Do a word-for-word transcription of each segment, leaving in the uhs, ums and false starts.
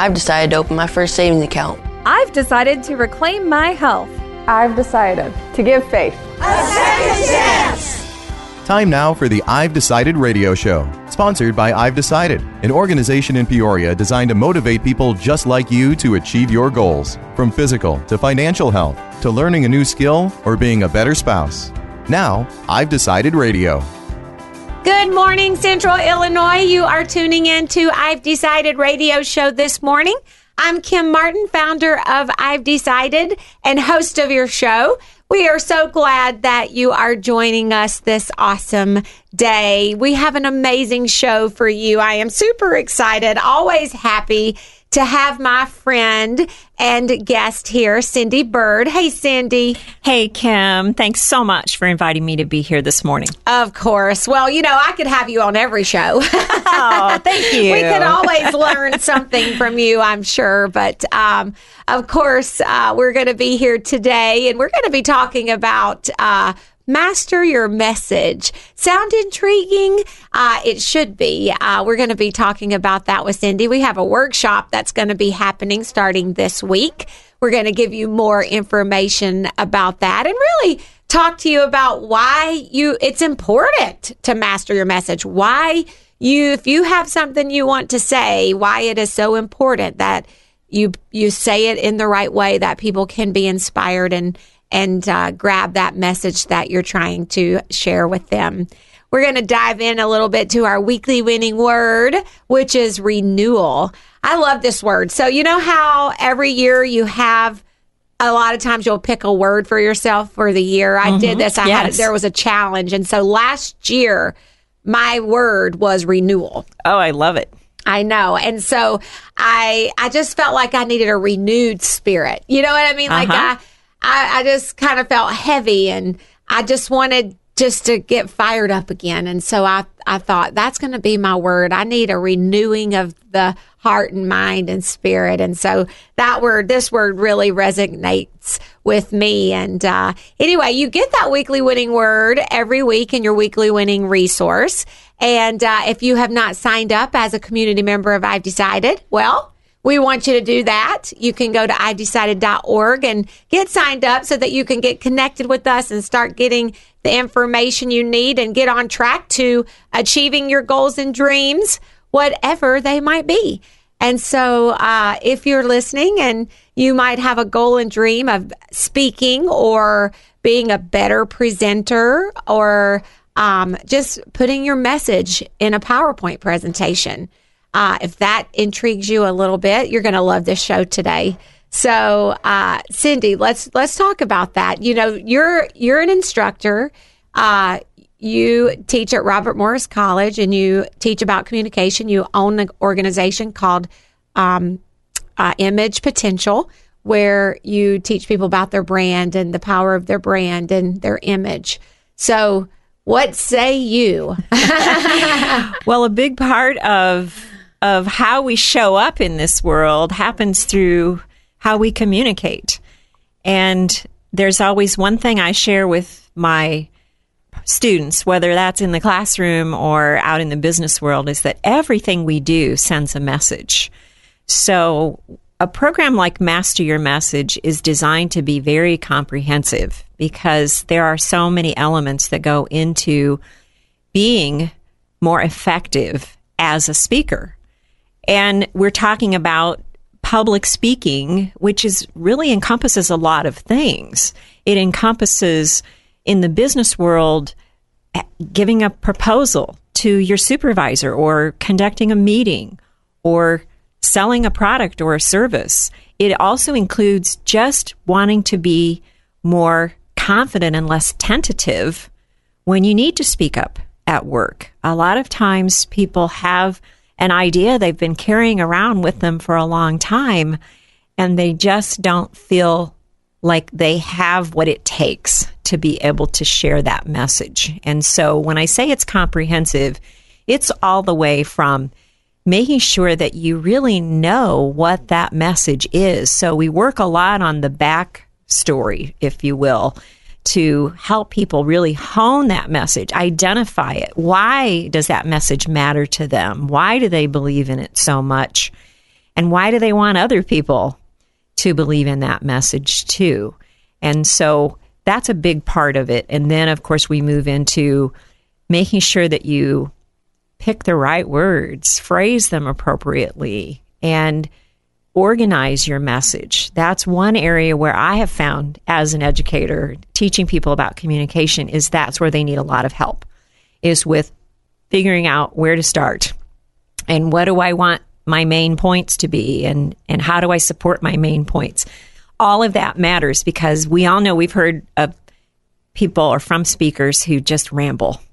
I've decided to open my first savings account. I've decided to reclaim my health. I've decided to give faith a second chance. Time now for the I've Decided radio show, sponsored by I've Decided, an organization in Peoria designed to motivate people just like you to achieve your goals, from physical to financial health, to learning a new skill or being a better spouse. Now, I've Decided radio. Good morning, Central Illinois. You are tuning in to I've Decided radio show this morning. I'm Kim Martin, founder of I've Decided and host of your show. We are so glad that you are joining us this awesome day. We have an amazing show for you. I am super excited, always happy to have my friend and guest here, Cindy Bird. Hey, Cindy. Hey, Kim. Thanks so much for inviting me to be here this morning. Of course. Well, you know, I could have you on every show. Oh, thank you. We could always learn something from you, I'm sure. But, um, of course, uh, we're going to be here today, and we're going to be talking about uh Master Your Message. Sound intriguing? Uh, it should be. Uh, we're going to be talking about that with Cindy. We have a workshop that's going to be happening starting this week. We're going to give you more information about that and really talk to you about why you it's important to master your message. Why you, if you have something you want to say, why it is so important that you you say it in the right way, that people can be inspired and and uh, grab that message that you're trying to share with them. We're going to dive in a little bit to our weekly winning word, which is renewal. I love this word. So you know how every year you have, a lot of times you'll pick a word for yourself for the year. I mm-hmm. did this. I yes. had there was a challenge. And so last year, my word was renewal. Oh, I love it. I know. And so I I just felt like I needed a renewed spirit. You know what I mean? Uh-huh. Like I... I, I just kind of felt heavy, and I just wanted just to get fired up again. And so I, I thought that's going to be my word. I need a renewing of the heart and mind and spirit. And so that word, this word really resonates with me. And uh, anyway, you get that weekly winning word every week in your weekly winning resource. And uh, if you have not signed up as a community member of I've Decided, well, we want you to do that. You can go to I've decided dot org and get signed up so that you can get connected with us and start getting the information you need and get on track to achieving your goals and dreams, whatever they might be. And so uh, if you're listening and you might have a goal and dream of speaking or being a better presenter or um, just putting your message in a PowerPoint presentation, Uh, if that intrigues you a little bit, you're going to love this show today. So, uh, Cindy, let's let's talk about that. You know, you're you're an instructor. Uh, you teach at Robert Morris College, and you teach about communication. You own an organization called um, uh, Image Potential, where you teach people about their brand and the power of their brand and their image. So, what say you? Well, a big part of of how we show up in this world happens through how we communicate. And there's always one thing I share with my students, whether that's in the classroom or out in the business world, is that everything we do sends a message. So a program like Master Your Message is designed to be very comprehensive because there are so many elements that go into being more effective as a speaker. And we're talking about public speaking, which is really encompasses a lot of things. It encompasses, in the business world, giving a proposal to your supervisor or conducting a meeting or selling a product or a service. It also includes just wanting to be more confident and less tentative when you need to speak up at work. A lot of times people have an idea they've been carrying around with them for a long time, and they just don't feel like they have what it takes to be able to share that message. And so when I say it's comprehensive, it's all the way from making sure that you really know what that message is. So we work a lot on the back story, if you will, to help people really hone that message, identify it. Why does that message matter to them? Why do they believe in it so much? And why do they want other people to believe in that message too? And so that's a big part of it. And then, of course, we move into making sure that you pick the right words, phrase them appropriately, and organize your message. That's one area where I have found as an educator, teaching people about communication, is that's where they need a lot of help, is with figuring out where to start and what do I want my main points to be, and, and how do I support my main points. All of that matters because we all know, we've heard of people or from speakers who just ramble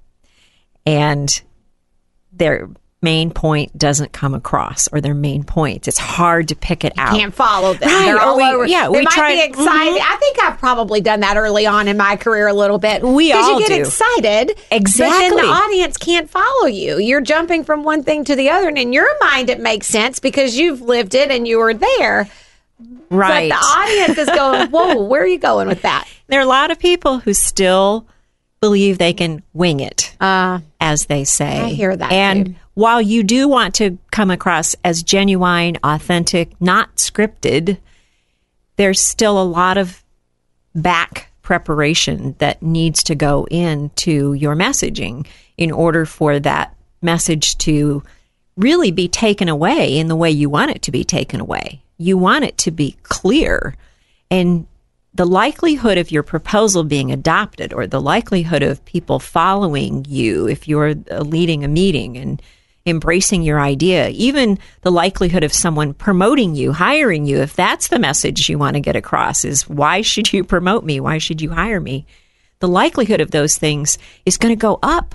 and their main point doesn't come across, or their main point, it's hard to pick it out. Can't follow them. Right. They're all we, over. Yeah, they we might try, be excited. Mm-hmm. I think I've probably done that early on in my career a little bit. We all Because you get do. excited. Exactly. But then the audience can't follow you. You're jumping from one thing to the other, and in your mind it makes sense because you've lived it and you were there. Right. But the audience is going, whoa, where are you going with that? There are a lot of people who still believe they can wing it, Uh, as they say. I hear that, And too. while you do want to come across as genuine, authentic, not scripted, there's still a lot of back preparation that needs to go into your messaging in order for that message to really be taken away in the way you want it to be taken away. You want it to be clear, and the likelihood of your proposal being adopted, or the likelihood of people following you if you're leading a meeting and embracing your idea, even the likelihood of someone promoting you, hiring you, if that's the message you want to get across, is why should you promote me? Why should you hire me? The likelihood of those things is going to go up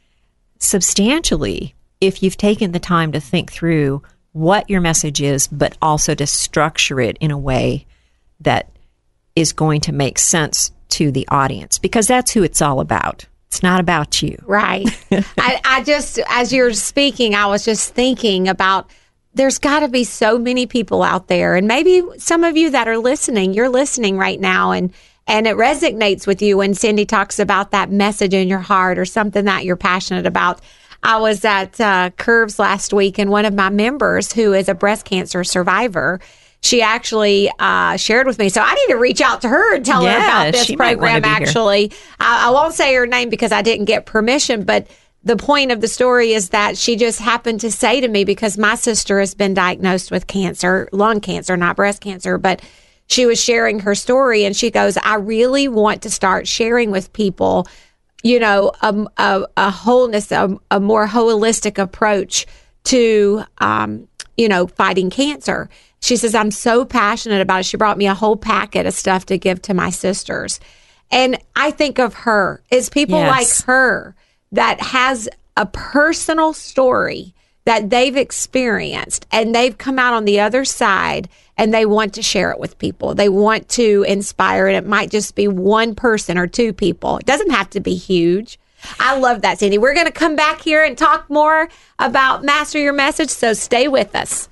substantially if you've taken the time to think through what your message is, but also to structure it in a way that is going to make sense to the audience, because that's who it's all about. It's not about you. Right. I, I just, as you're speaking, I was just thinking about there's got to be so many people out there, and maybe some of you that are listening, you're listening right now, and and it resonates with you when Cindy talks about that message in your heart or something that you're passionate about. I was at uh, Curves last week, and one of my members, who is a breast cancer survivor, she actually uh, shared with me. So I need to reach out to her and tell Yeah, her about this she might wanna program, be here. actually. I, I won't say her name because I didn't get permission, but the point of the story is that she just happened to say to me, because my sister has been diagnosed with cancer, lung cancer, not breast cancer, but she was sharing her story, and she goes, I really want to start sharing with people, you know, a, a, a wholeness, a, a more holistic approach to, um, you know, fighting cancer. She says, I'm so passionate about it. She brought me a whole packet of stuff to give to my sisters. And I think of her as people Yes. like her that has a personal story that they've experienced, and they've come out on the other side, and they want to share it with people. They want to inspire, and it might just be one person or two people. It doesn't have to be huge. I love that, Cindy. We're going to come back here and talk more about Master Your Message, so stay with us.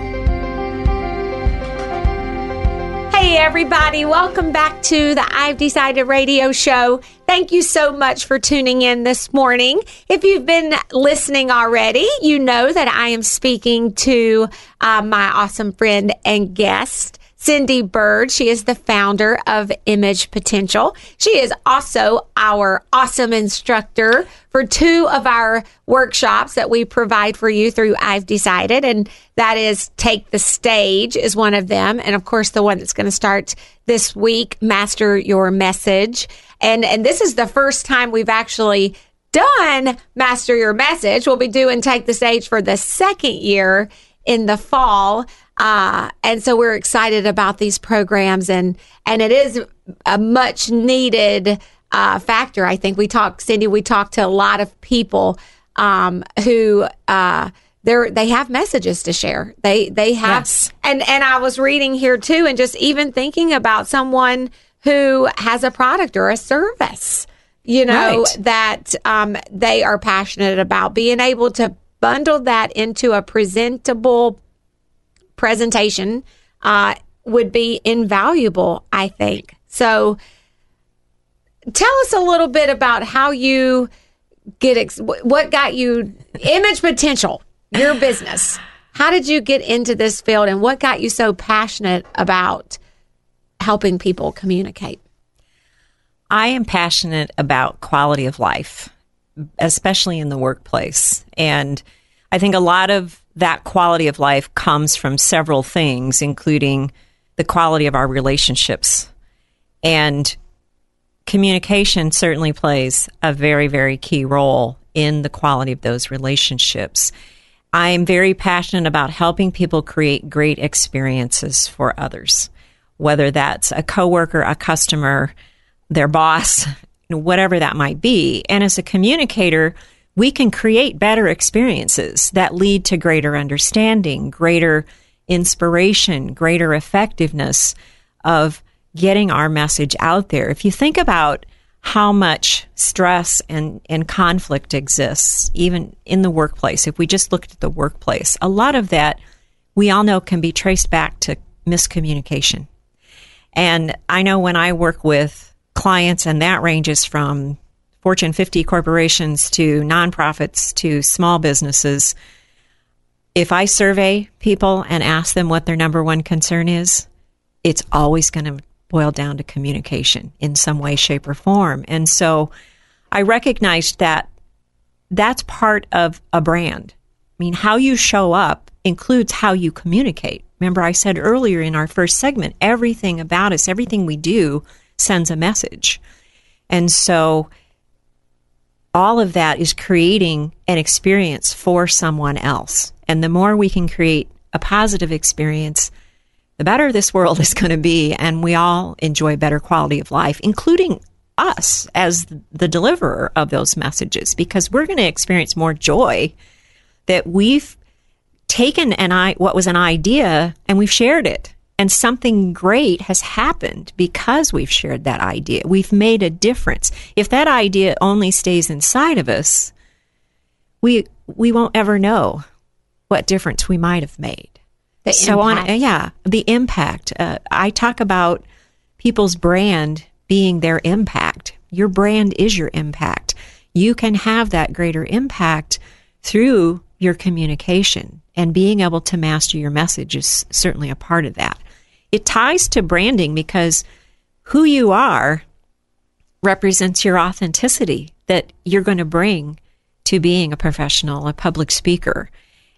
Hey, everybody. Welcome back to the I've Decided radio show. Thank you so much for tuning in this morning. If you've been listening already, you know that I am speaking to uh, my awesome friend and guest, Cindy Bird. She is the founder of Image Potential. She is also our awesome instructor for two of our workshops that we provide for you through I've Decided, and that is Take the Stage is one of them, and of course the one that's going to start this week, Master Your Message. And and this is the first time we've actually done Master Your Message. We'll be doing Take the Stage for the second year in the fall. Uh, and so we're excited about these programs, and, and it is a much needed, uh, factor. I think we talked, Cindy, we talked to a lot of people, um, who, uh, they're, they have messages to share. They, they have, Yes. and, and I was reading here too, and just even thinking about someone who has a product or a service, you know, Right. that, um, they are passionate about, being able to bundle that into a presentable presentation uh, would be invaluable, I think. So tell us a little bit about how you get, ex- what got you Image Potential, your business. how did you get into this field, and what got you so passionate about helping people communicate? I am passionate about quality of life, especially in the workplace. And I think a lot of that quality of life comes from several things, including the quality of our relationships. And communication certainly plays a very, very key role in the quality of those relationships. I am very passionate about helping people create great experiences for others, whether that's a coworker, a customer, their boss, whatever that might be. And as a communicator, we can create better experiences that lead to greater understanding, greater inspiration, greater effectiveness of getting our message out there. If you think about how much stress and, and conflict exists, even in the workplace, if we just looked at the workplace, a lot of that we all know can be traced back to miscommunication. And I know when I work with clients, and that ranges from Fortune fifty corporations to nonprofits to small businesses, if I survey people and ask them what their number one concern is, it's always going to boil down to communication in some way, shape, or form. And so I recognized that that's part of a brand. I mean, how you show up includes how you communicate. Remember, I said earlier in our first segment, everything about us, everything we do sends a message. And so all of that is creating an experience for someone else. And the more we can create a positive experience, the better this world is going to be. And we all enjoy better quality of life, including us as the deliverer of those messages, because we're going to experience more joy that we've taken an I, what was an idea and we've shared it. And something great has happened because we've shared that idea. We've made a difference. If that idea only stays inside of us, we we won't ever know what difference we might have made. The so impact. on, yeah, the impact. Uh, I talk about people's brand being their impact. Your brand is your impact. You can have that greater impact through your communication, and being able to master your message is certainly a part of that. It ties to branding because who you are represents your authenticity that you're going to bring to being a professional, a public speaker.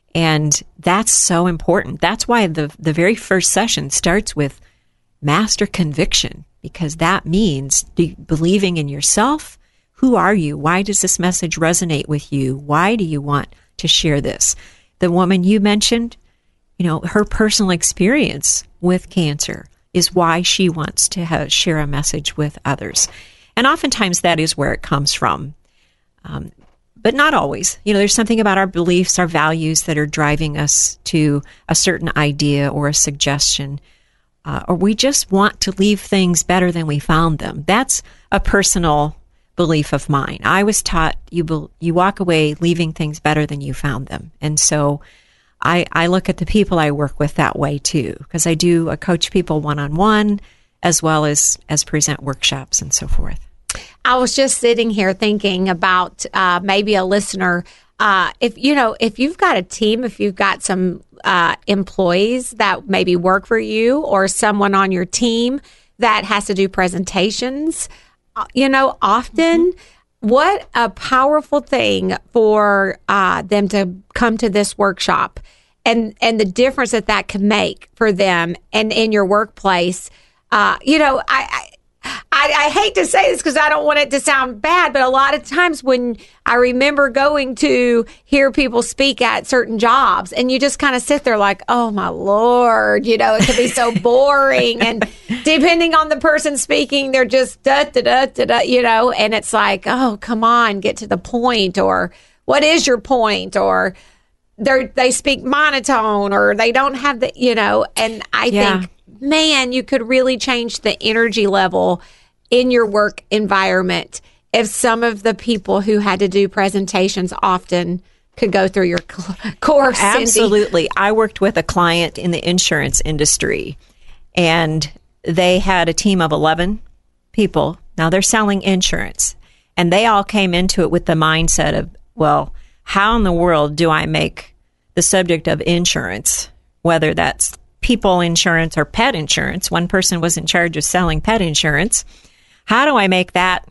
And that's so important. That's why the, the very first session starts with master conviction, because that means be- believing in yourself. Who are you? Why does this message resonate with you? Why do you want to share this? The woman you mentioned, you know, her personal experience with cancer is why she wants to have, share a message with others. And oftentimes that is where it comes from. Um, but not always. You know, there's something about our beliefs, our values that are driving us to a certain idea or a suggestion, uh, or we just want to leave things better than we found them. That's a personal belief of mine. I was taught you be, you walk away leaving things better than you found them. And so I, I look at the people I work with that way too, because I do uh, coach people one-on-one as well as, as present workshops and so forth. I was just sitting here thinking about uh, maybe a listener. Uh, if you know, if you've got a team, if you've got some uh, employees that maybe work for you, or someone on your team that has to do presentations, you know, often, mm-hmm. what a powerful thing for uh, them to come to this workshop, and and the difference that that can make for them and in your workplace. Uh, you know, I. I I, I hate to say this because I don't want it to sound bad, but a lot of times when I remember going to hear people speak at certain jobs, and you just kind of sit there like, oh my Lord, you know, it could be so boring. And depending on the person speaking, they're just da da da da da, you know, and it's like, oh, come on, get to the point, or what is your point, or they they speak monotone, or they don't have the, you know, and I yeah. think, man, you could really change the energy level in your work environment if some of the people who had to do presentations often could go through your course. Absolutely. Cindy. I worked with a client in the insurance industry, and they had a team of eleven people. Now they're selling insurance, and they all came into it with the mindset of, well, how in the world do I make the subject of insurance, whether that's people insurance or pet insurance. One person was in charge of selling pet insurance. How do I make that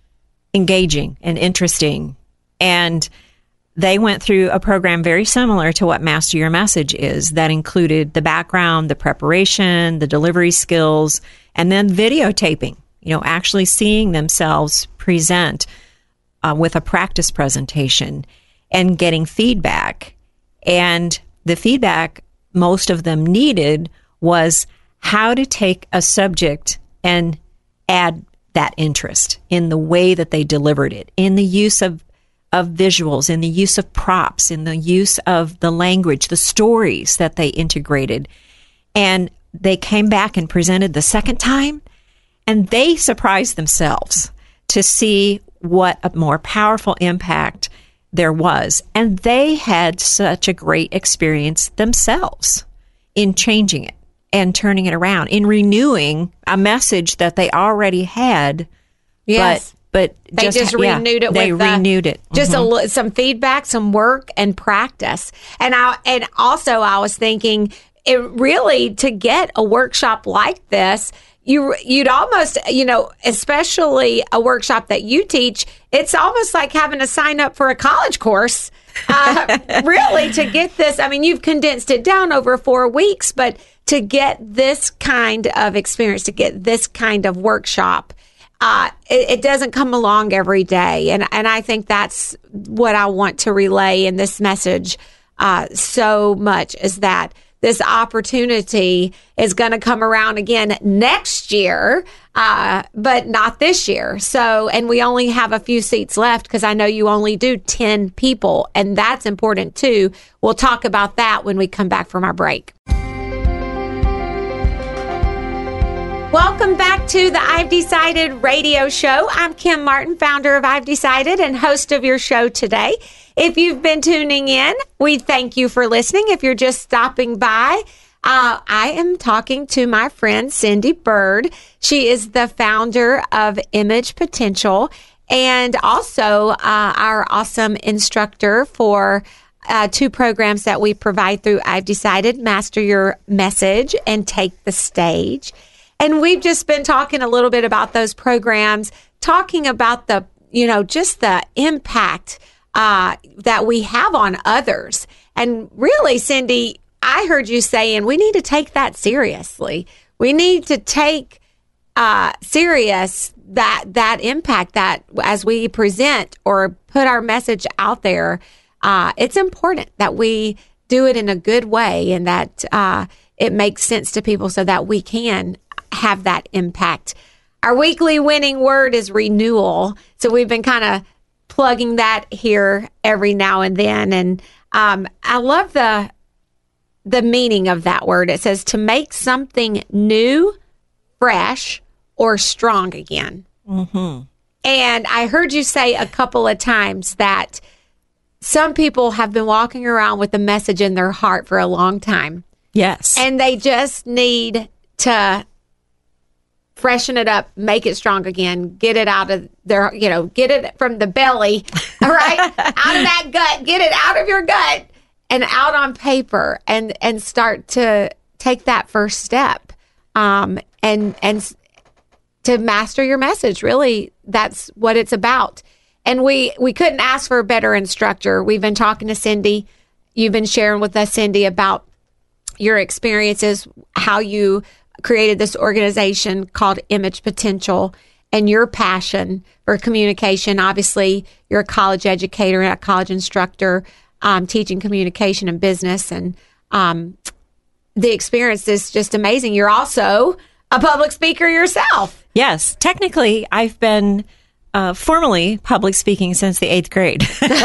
engaging and interesting? And they went through a program very similar to what Master Your Message is, that included the background, the preparation, the delivery skills, and then videotaping, you know, actually seeing themselves present uh, with a practice presentation and getting feedback. And the feedback most of them needed was how to take a subject and add that interest in the way that they delivered it, in the use of of visuals, in the use of props, in the use of the language, the stories that they integrated. And they came back and presented the second time, and they surprised themselves to see what a more powerful impact there was. And they had such a great experience themselves in changing it and turning it around, in renewing a message that they already had. Yes. But But they just, just renewed yeah, it. They with renewed the, it. Just mm-hmm. a, li- some feedback, some work, and practice. And I and also I was thinking, it really to get a workshop like this, you you'd almost you know, especially a workshop that you teach, it's almost like having to sign up for a college course. Uh, really, to get this. I mean, you've condensed it down over four weeks, but to get this kind of experience, to get this kind of workshop. Uh, it, it doesn't come along every day. And, and I think that's what I want to relay in this message uh, so much, is that this opportunity is going to come around again next year, uh, but not this year. So, and we only have a few seats left, because I know you only do ten people, and that's important too. We'll talk about that when we come back from our break. Welcome back to the I've Decided radio show. I'm Kim Martin, founder of I've Decided and host of your show today. If you've been tuning in, we thank you for listening. If you're just stopping by, uh, I am talking to my friend Cindy Bird. She is the founder of Image Potential, and also uh, our awesome instructor for uh, two programs that we provide through I've Decided: Master Your Message and Take the Stage. And we've just been talking a little bit about those programs, talking about the, you know, just the impact uh, that we have on others. And really, Cindy, I heard you saying we need to take that seriously. We need to take uh, serious that that impact, that as we present or put our message out there, uh, it's important that we do it in a good way, and that uh, it makes sense to people so that we can have that impact. Our weekly winning word is renewal. So we've been kind of plugging that here every now and then. And um, I love the the meaning of that word. It says to make something new, fresh, or strong again. Mm-hmm. And I heard you say a couple of times that some people have been walking around with a message in their heart for a long time. Yes. And they just need to freshen it up, make it strong again, get it out of their, you know, get it from the belly, all right, out of that gut, get it out of your gut and out on paper, and and start to take that first step, um, and and to master your message. Really, that's what it's about. And we we couldn't ask for a better instructor. We've been talking to Cindy. You've been sharing with us, Cindy, about your experiences, how you created this organization called Image Potential, and your passion for communication. Obviously, you're a college educator and a college instructor, um, teaching communication and business, and um, the experience is just amazing. You're also a public speaker yourself. Yes. Technically, I've been uh, formally public speaking since the eighth grade.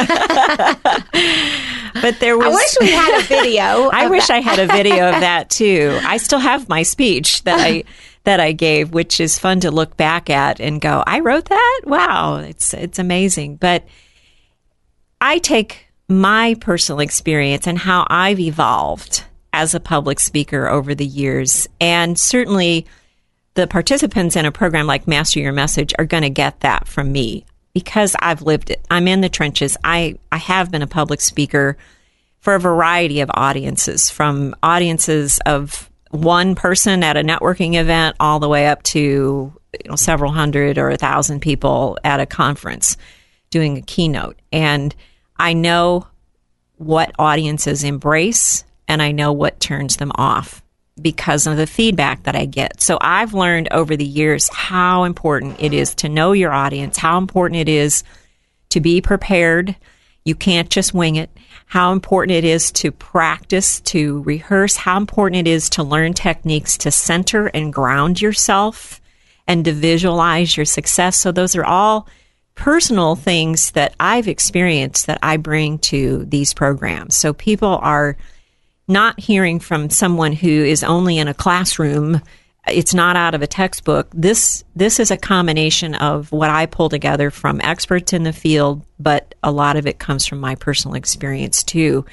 But there was. I wish we had a video. I wish that. I had a video of that too. I still have my speech that I that I gave, which is fun to look back at and go, I wrote that? Wow, it's it's amazing. But I take my personal experience and how I've evolved as a public speaker over the years, and certainly the participants in a program like Master Your Message are going to get that from me, because I've lived it. I'm in the trenches. I, I have been a public speaker for a variety of audiences, from audiences of one person at a networking event all the way up to you know, several hundred or a thousand people at a conference doing a keynote. And I know what audiences embrace, and I know what turns them off because of the feedback that I get. So I've learned over the years how important it is to know your audience, how important it is to be prepared. You can't just wing it. How important it is to practice, to rehearse, how important it is to learn techniques to center and ground yourself and to visualize your success. So those are all personal things that I've experienced that I bring to these programs. So people are not hearing from someone who is only in a classroom. It's not out of a textbook. This this is a combination of what I pull together from experts in the field, but a lot of it comes from my personal experience too.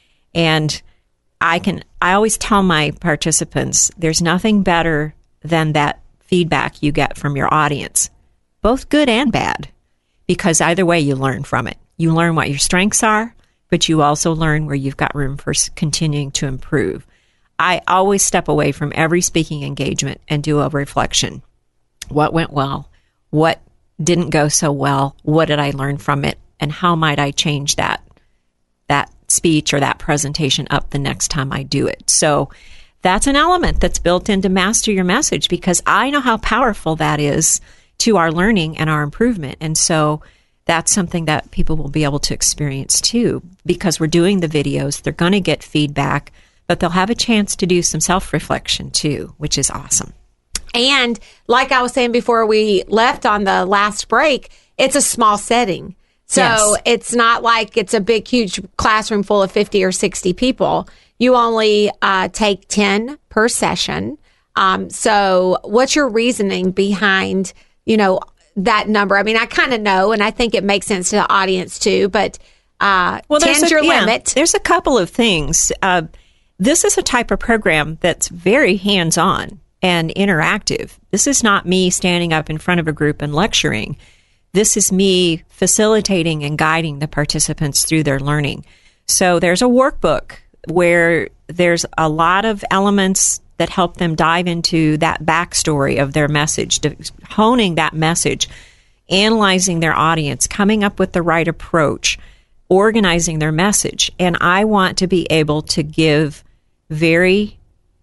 And I can I always tell my participants, there's nothing better than that feedback you get from your audience, both good and bad, because either way you learn from it. You learn what your strengths are, but you also learn where you've got room for continuing to improve. I always step away from every speaking engagement and do a reflection. What went well? What didn't go so well? What did I learn from it? And how might I change that that speech or that presentation up the next time I do it? So that's an element that's built into Master Your Message, because I know how powerful that is to our learning and our improvement. And so that's something that people will be able to experience too, because we're doing the videos. They're going to get feedback, but they'll have a chance to do some self-reflection too, which is awesome. And like I was saying before we left on the last break, it's a small setting. So yes. It's not like it's a big, huge classroom full of fifty or sixty people. You only uh, take ten per session. Um, so what's your reasoning behind, you know, that number? I mean, I kind of know, and I think it makes sense to the audience too, but uh, well, ten's a, your yeah, limit. There's a couple of things. Uh, this is a type of program that's very hands-on and interactive. This is not me standing up in front of a group and lecturing. This is me facilitating and guiding the participants through their learning. So there's a workbook where there's a lot of elements that help them dive into that backstory of their message, honing that message, analyzing their audience, coming up with the right approach, organizing their message. And I want to be able to give very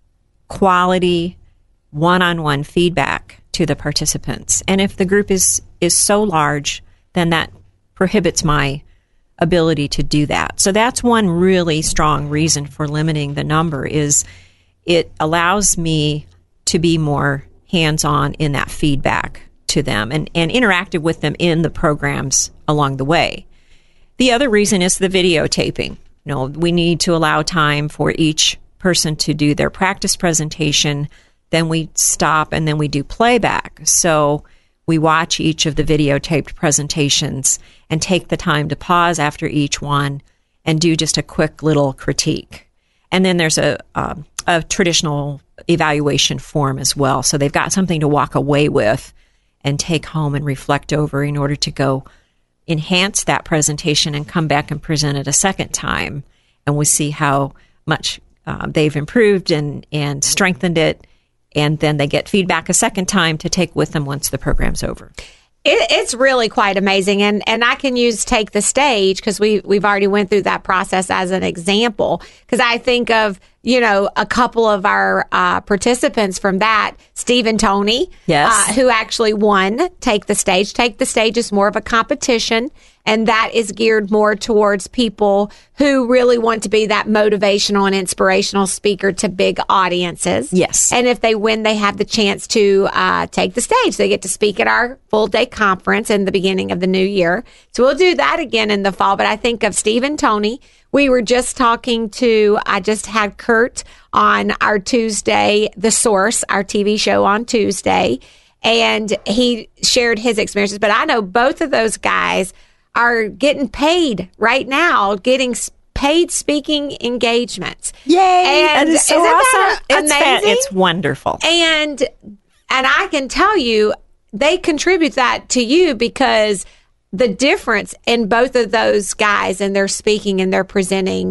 quality one-on-one feedback to the participants. And if the group is, is so large, then that prohibits my ability to do that. So that's one really strong reason for limiting the number, is it allows me to be more hands-on in that feedback to them and, and interactive with them in the programs along the way. The other reason is the videotaping. You know, we need to allow time for each person to do their practice presentation. Then we stop and then we do playback. So we watch each of the videotaped presentations and take the time to pause after each one and do just a quick little critique. And then there's a, a, a traditional evaluation form as well. So they've got something to walk away with and take home and reflect over in order to go enhance that presentation and come back and present it a second time. And we see how much uh, they've improved and, and strengthened it. And then they get feedback a second time to take with them once the program's over. It, it's really quite amazing. And and I can use Take the Stage, because we, we've already went through that process as an example. Because I think of, you know, a couple of our uh, participants from that, Steve and Tony, yes. uh, who actually won Take the Stage. Take the Stage is more of a competition, and that is geared more towards people who really want to be that motivational and inspirational speaker to big audiences. Yes. And if they win, they have the chance to uh, take the stage. They get to speak at our full day conference in the beginning of the new year. So we'll do that again in the fall. But I think of Steve and Tony. We were just talking to, I just had Kurt on our Tuesday, The Source, our T V show on Tuesday, and he shared his experiences. But I know both of those guys are getting paid right now, getting paid speaking engagements. Yay! And that is so isn't awesome. that It's amazing? fa- it's wonderful. And and I can tell you, they contribute that to you, because the difference in both of those guys and their speaking and their presenting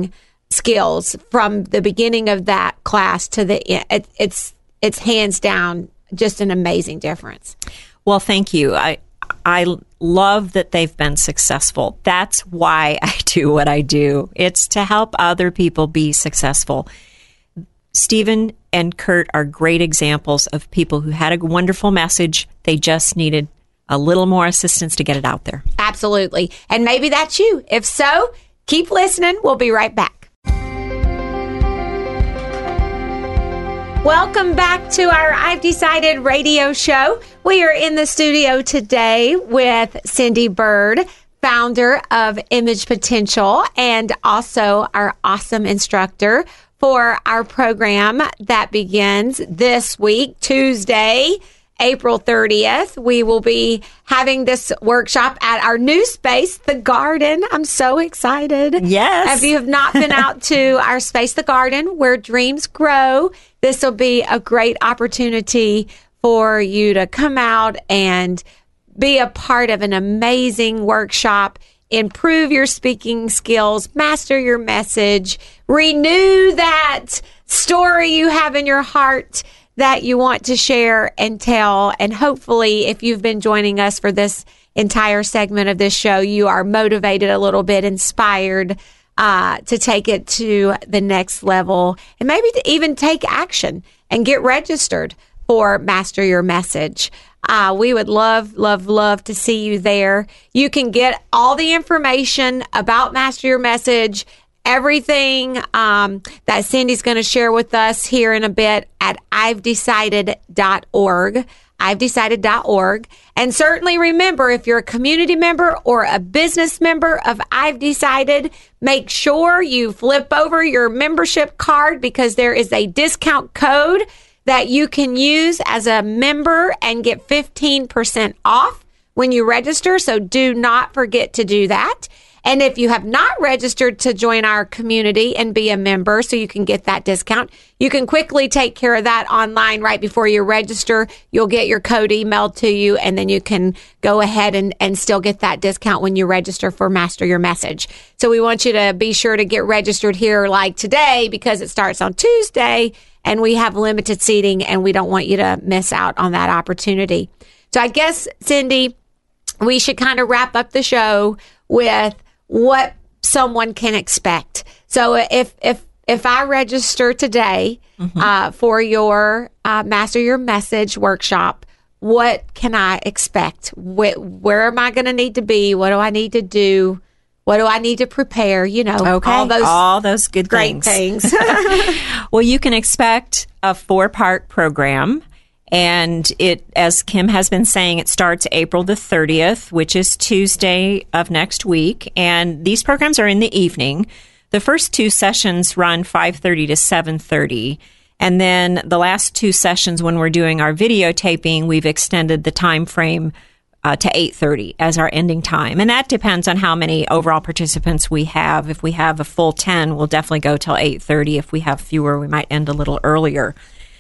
skills from the beginning of that class to the end. It, it's it's hands down just an amazing difference. Well, thank you. I I love that they've been successful. That's why I do what I do. It's to help other people be successful. Stephen and Kurt are great examples of people who had a wonderful message. They just needed a little more assistance to get it out there. Absolutely. And maybe that's you. If so, keep listening. We'll be right back. Welcome back to our I've Decided radio show. We are in the studio today with Cindy Bird, founder of Image Potential, and also our awesome instructor for our program that begins this week, Tuesday, April thirtieth. We will be having this workshop at our new space, The Garden. I'm so excited. Yes. If you have not been out to our space, The Garden, where dreams grow, this will be a great opportunity for you to come out and be a part of an amazing workshop, improve your speaking skills, master your message, renew that story you have in your heart that you want to share and tell. And hopefully, if you've been joining us for this entire segment of this show, you are motivated a little bit, inspired uh, to take it to the next level, and maybe to even take action and get registered for Master Your Message. Uh, we would love, love, love to see you there. You can get all the information about Master Your Message, everything um, that Cindy's going to share with us here in a bit at I've decided dot org. I've decided dot org. And certainly remember, if you're a community member or a business member of I've Decided, make sure you flip over your membership card, because there is a discount code that you can use as a member and get fifteen percent off when you register. So do not forget to do that. And if you have not registered to join our community and be a member so you can get that discount, you can quickly take care of that online right before you register. You'll get your code emailed to you, and then you can go ahead and, and still get that discount when you register for Master Your Message. So we want you to be sure to get registered here like today, because it starts on Tuesday and we have limited seating, and we don't want you to miss out on that opportunity. So I guess, Cindy, we should kind of wrap up the show with what someone can expect. So if if if I register today mm-hmm. uh, for your uh, Master Your Message workshop, what can I expect? Wh- where am I going to need to be? What do I need to do? What do I need to prepare? You know, okay. all those all those good great things. things. Well, you can expect a four-part program. And it, as Kim has been saying, it starts April the thirtieth, which is Tuesday of next week. And these programs are in the evening. The first two sessions run five thirty to seven thirty. And then the last two sessions, when we're doing our videotaping, we've extended the time frame uh, to eight thirty as our ending time. And that depends on how many overall participants we have. If we have a full ten, we'll definitely go till eight thirty. If we have fewer, we might end a little earlier.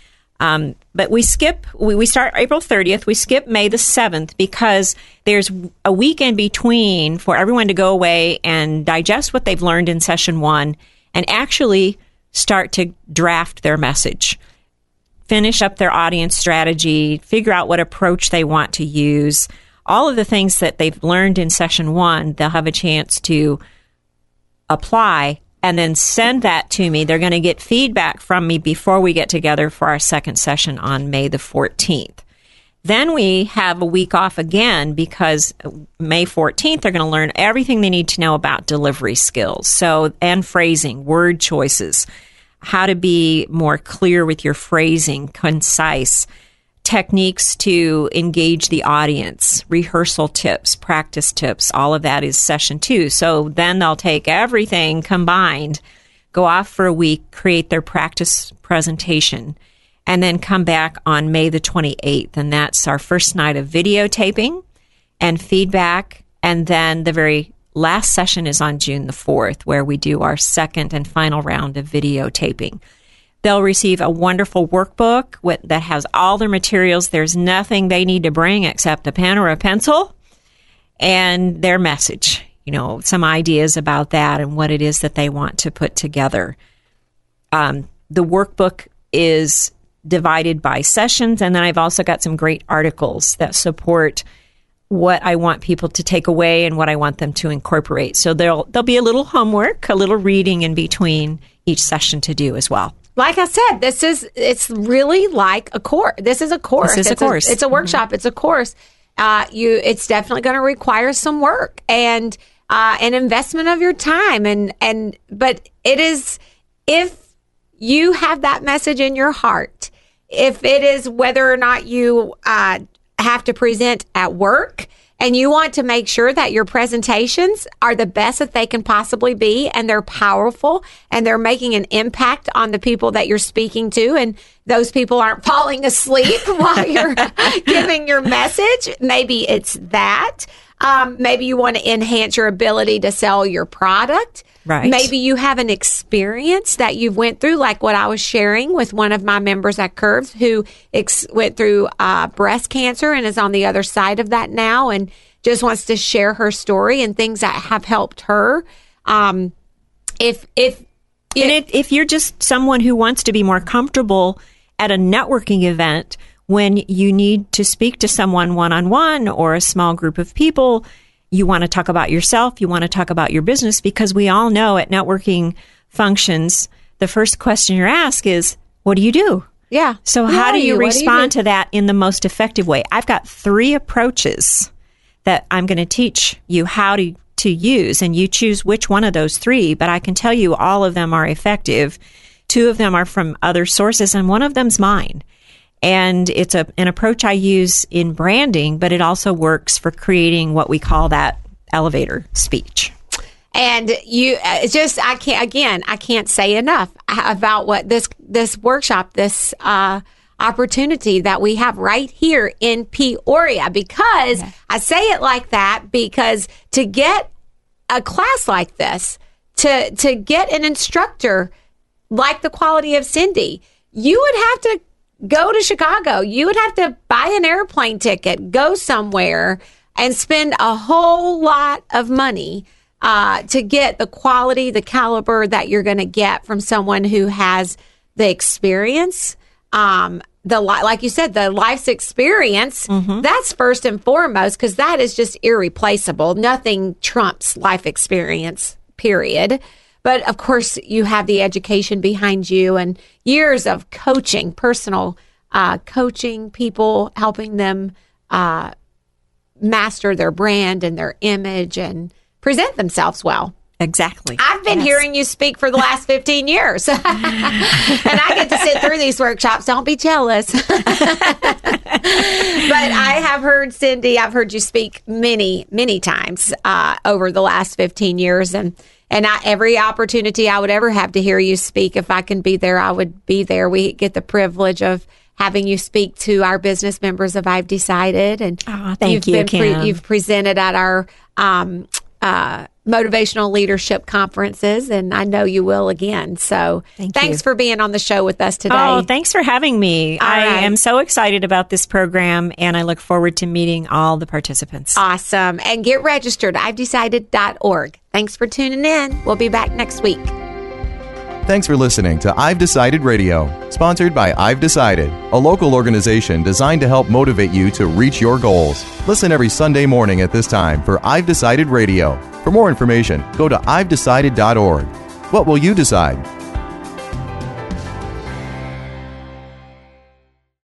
Um, but we skip, we, we start April thirtieth, we skip May the seventh, because there's a week in between for everyone to go away and digest what they've learned in session one and actually start to draft their message, finish up their audience strategy, figure out what approach they want to use. All of the things that they've learned in session one, they'll have a chance to apply and then send that to me. They're going to get feedback from me before we get together for our second session on May the fourteenth. Then we have a week off again, because May fourteenth, they're going to learn everything they need to know about delivery skills, so and phrasing, word choices, how to be more clear with your phrasing, concise, techniques to engage the audience, rehearsal tips, practice tips. All of that is session two. So then they'll take everything combined, go off for a week, create their practice presentation, and then come back on May the twenty-eighth. And that's our first night of videotaping and feedback. And then the very last session is on June the fourth, where we do our second and final round of videotaping. They'll receive a wonderful workbook with, that has all their materials. There's nothing they need to bring except a pen or a pencil and their message. you know, some ideas about that and what it is that they want to put together. Um, the workbook is divided by sessions, and then I've also got some great articles that support what I want people to take away and what I want them to incorporate. So there'll there'll be a little homework, a little reading in between each session to do as well. Like I said, this is it's really like a course. This is a course. This is it's a course. A, it's a workshop. Mm-hmm. It's a course. Uh, you. It's definitely going to require some work and uh, an investment of your time. And and but it is, if you have that message in your heart, if it is whether or not you uh, have to present at work, and you want to make sure that your presentations are the best that they can possibly be, and they're powerful, and they're making an impact on the people that you're speaking to, and those people aren't falling asleep while you're giving your message. Maybe it's that. Um, maybe you want to enhance your ability to sell your product. Right. Maybe you have an experience that you've went through, like what I was sharing with one of my members at Curves, who ex- went through uh, breast cancer and is on the other side of that now, and just wants to share her story and things that have helped her. Um, if if and it, if you're just someone who wants to be more comfortable at a networking event when you need to speak to someone one-on-one or a small group of people, you want to talk about yourself, you want to talk about your business, because we all know at networking functions, the first question you're asked is, what do you do? Yeah. So Who how are do you, you? What respond do you do? to that in the most effective way? I've got three approaches that I'm going to teach you how to, to use, and you choose which one of those three, but I can tell you all of them are effective. Two of them are from other sources, and one of them's mine. And it's a, an approach I use in branding, but it also works for creating what we call that elevator speech. And you, it's just, I can't, again, I can't say enough about what this, this workshop, this, uh, opportunity that we have right here in Peoria, because okay. I say it like that because to get a class like this, to, to get an instructor like the quality of Cindy, you would have to go to Chicago. You would have to buy an airplane ticket, go somewhere, and spend a whole lot of money uh, to get the quality, the caliber that you're going to get from someone who has the experience, um, the li- like you said, the life's experience. Mm-hmm. That's first and foremost, because that is just irreplaceable. Nothing trumps life experience, period. But of course, you have the education behind you and years of coaching, personal uh, coaching people, helping them uh, master their brand and their image and present themselves well. Exactly. I've been yes. hearing you speak for the last fifteen years. And I get to sit through these workshops. Don't be jealous. But I have heard, Cindy, I've heard you speak many, many times uh, over the last fifteen years. And And I, every opportunity I would ever have to hear you speak, if I can be there, I would be there. We get the privilege of having you speak to our business members of I've Decided. And oh, thank you've you, been Kim. Pre- you've presented at our um, uh, motivational leadership conferences, and I know you will again. So thank thanks you. for being on the show with us today. Oh, thanks for having me. All I right. am so excited about this program, and I look forward to meeting all the participants. Awesome. And get registered, I've decided dot org. Thanks for tuning in. We'll be back next week. Thanks for listening to I've Decided Radio, sponsored by I've Decided, a local organization designed to help motivate you to reach your goals. Listen every Sunday morning at this time for I've Decided Radio. For more information, go to I've decided dot org. What will you decide?